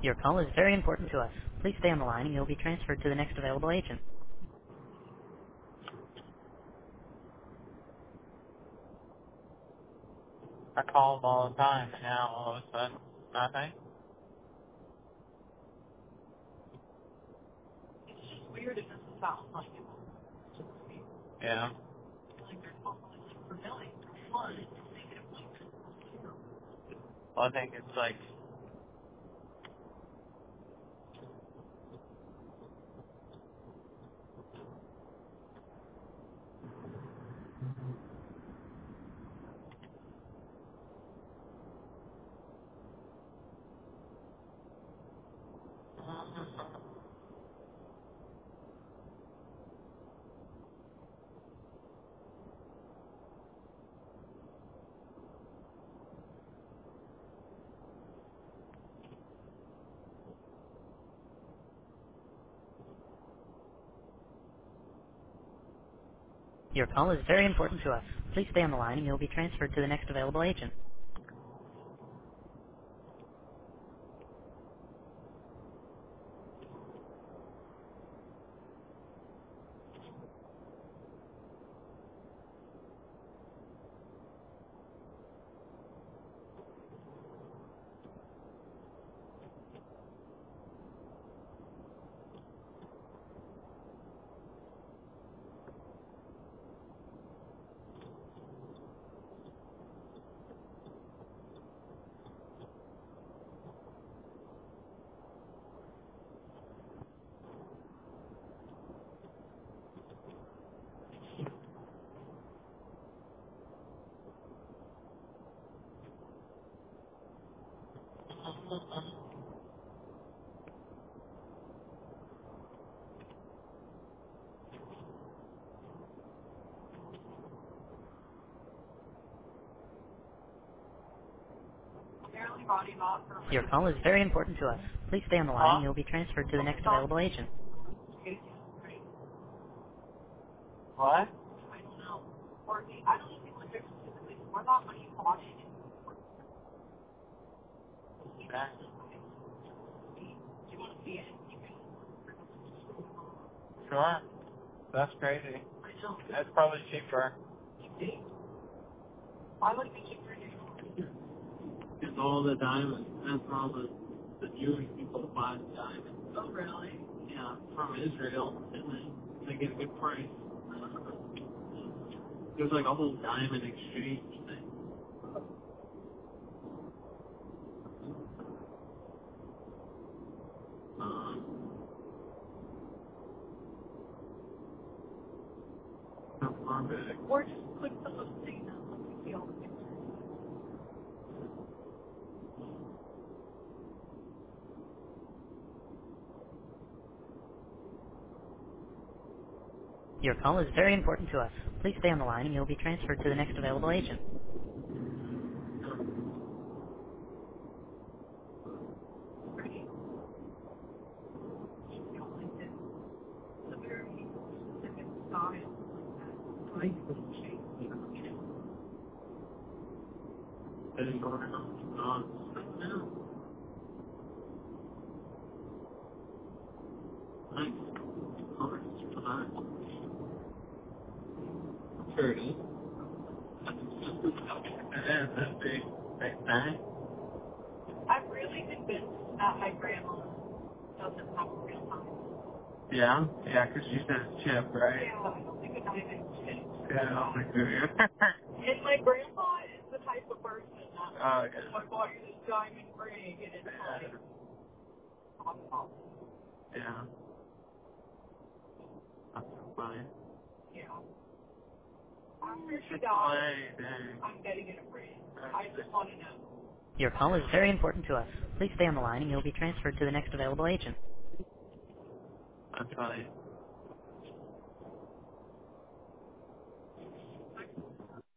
Your call is very important to us. Please stay on the line and you'll be transferred to the next available agent. I call them all the time, and now all of a sudden, nothing. It's just weird if this is about like Yeah. like they're calling like for billing for fun and make an appointment. Well, I think it's like, Your call is very important to us. Please stay on the line and you'll be transferred to the next available agent. Apparently body not for Your call is very important to us. Please stay on the line and huh? you'll be transferred to the next available agent. right? What? I don't know. Or I don't even think like there's specifically more about when you bought it. Okay. Do you want to see it? You can. Sure. That's crazy. I don't That's probably cheaper. think. Why would it be cheaper here? It's all the diamonds. That's all the Jewish people buy the diamonds. Oh, really? Yeah, from Israel, and then they get a good price. There's like a whole diamond exchange thing. Not far back. Or just click the little thing that lets you see all the pictures. Your call is very important to us. Please stay on the line and you'll be transferred to the next available agent. Right? You don't like it. It's a very specific style like that. Like shape. I didn't go around. I don't know. Nice. Oh, it's fun. Sure it is. That's big. Big thing. I've really convinced that my grandma doesn't have a real time. Yeah? Yeah, 'cause you said it's chip, right? Yeah, I don't think a diamond fits. Yeah, I don't think so either. And my grandma is the type of person that, Oh, oh, I bought you this diamond ring, and it's like, oh, yeah. That's so funny. yeah. After she dies, Dang. I'm getting it a ring. I just want to know. Your call is very important to us. Please stay on the line and you'll be transferred to the next available agent. That's funny.